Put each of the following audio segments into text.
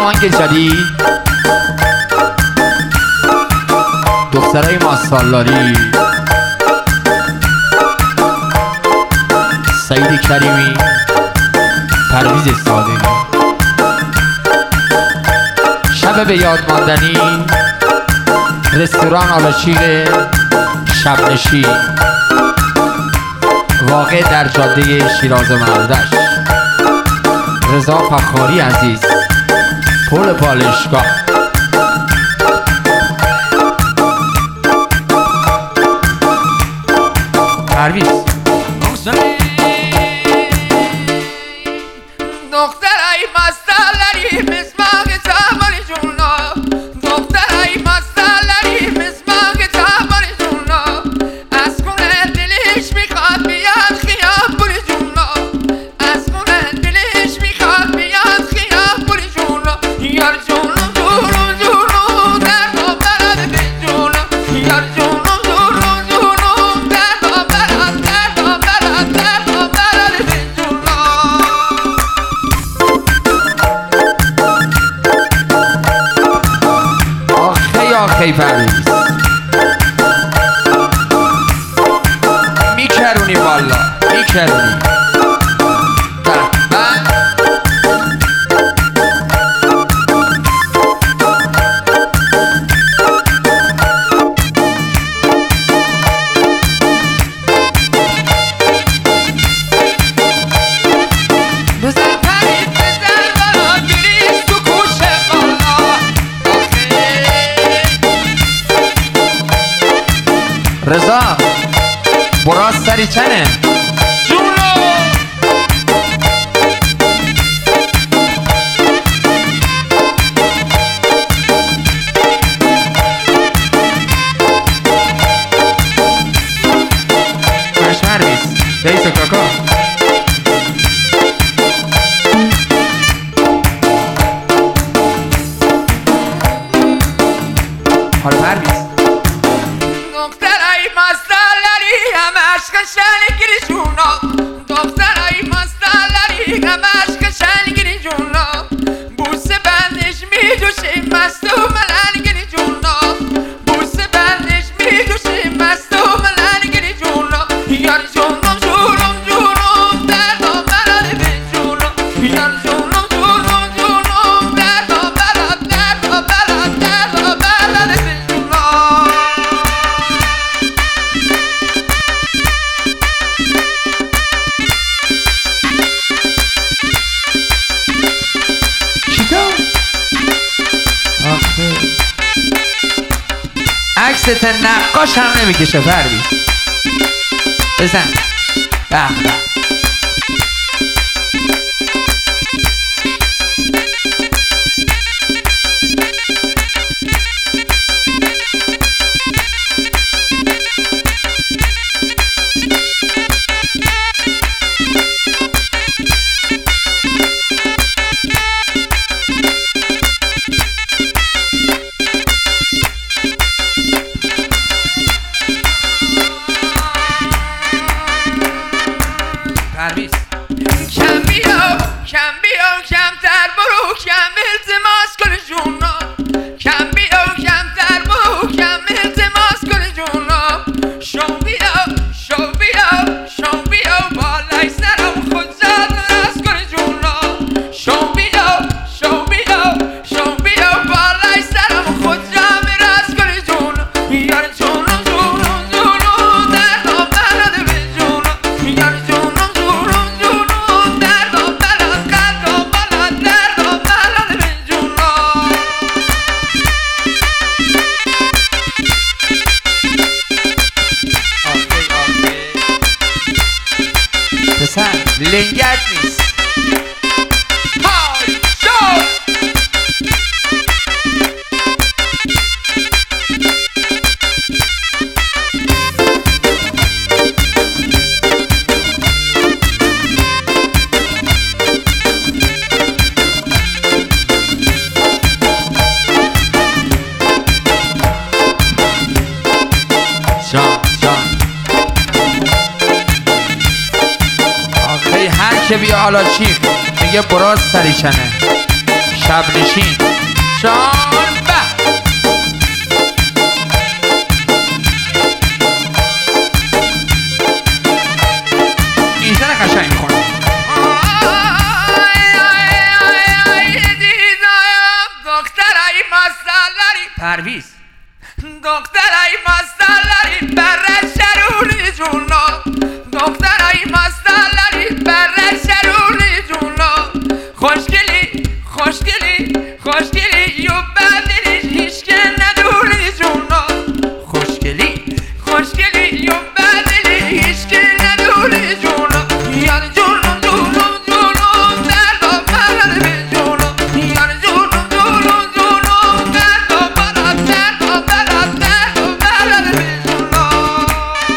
آهنگ جدید دخترای ماستالاری سعید کریمی پرویز صادقی شب به یاد ماندنی رستوران آلاشیر شبنشین واقع در جاده شیراز مردش رضا فخاری عزیز پل پالشگاه پرویز دخترای مستالری مسماق تاباری جونا دخترای مستالری مسماق تاباری جونا از خونه دلش میخواد بیاد خیابونی جونا از خونه دلش میخواد بیاد خیابونی جونا یار جونم جونم جونم درد و برد به جونم یار جونم جونم جونم درد و برد درد و برد درد و برد به جونم آخی پرویز میکرونی والا میکرونی رضا براز سری چنه پرویز رئیس کاکا حالا پرویز دخترای مستالری همش قشنگی جونا دخترای مستالری همش قشنگی جونا بوسه بندش میدوشه مست و ملنگی جونا بوسه بندش میدوشه مست و ملنگی جونا یار جونم جونم جونم درد و برد به جونا یار جونم جونم جونم درد و برد درد و برد درد و برد به جونا عکست نقاش هم نمیکشه پرویز بزن به به کم بیا کمتر برو کم التماس کن جونا کم بیا کمتر برو کم التماس کن جونا شو بیا بالای سرم خود زد راست کن جونا شو بیا بالای سرم خود جمع راست کن جونا یار جونم جونم جونم درد و برد به جونا یار جونم جونم جونم درد و برد قلب و برد درد و برد به جونا پسر لنگت نیست های شو که بیا آلاچیق میگه براز سریشنه شب نشین شان به اینجا قشنگ میخونم دخترای مستلری پرویز دخترای مستلری بر شرونی جونا دخترای مستلری بر شرونی جونا خوشگلی خوشگلی خوشگلی یو بدلی هیچ که ندونی جونا خوشگلی خوشگلی یو بدلی هیچ که ندونی جونا یعنی جونم جونم جونم دردا برد به جونم یعنی جونم جونم جونم دردا برد دردا برد دردا برد به جونم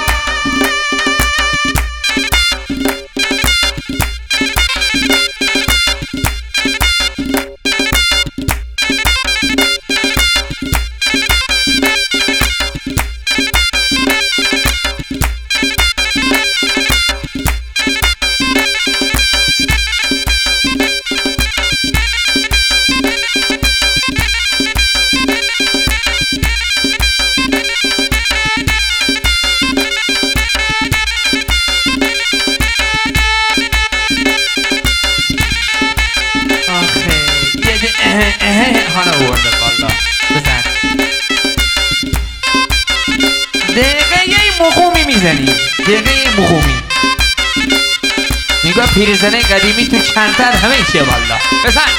حالا ورده بالا بزن دقیقه مخومی میزنی دقیقه مخومی نگاه پیرزنه قدیمی تو چندتر همه چیه بالا بزن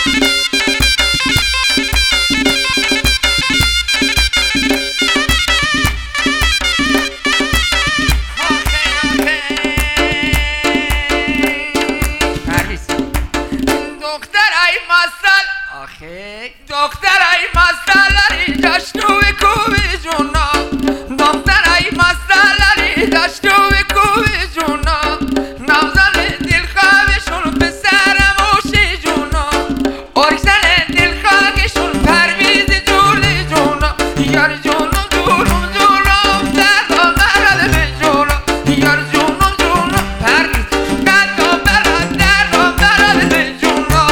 دخترای مستلری داشتو به کوبی جونا دخترای مستلری داشتو به کوبی جونا نوزن دل خوابشون به سرموشی جونا ارکزن دل خاکشون پرویز جولی جونا یار جونم جونم جونم دردا برد به جونا یار جونم جونم پرویز دردا برد دردا برد به جونا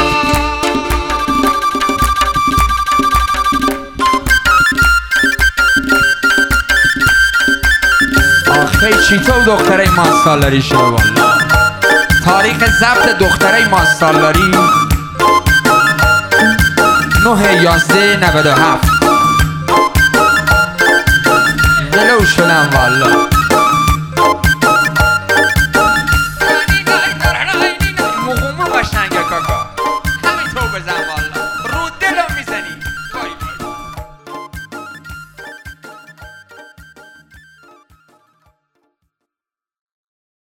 آخه چیطور دختره ماستالاری شده والا تاریخ ضبط دختره ماستالاری 9/11/97 ولو شدم والا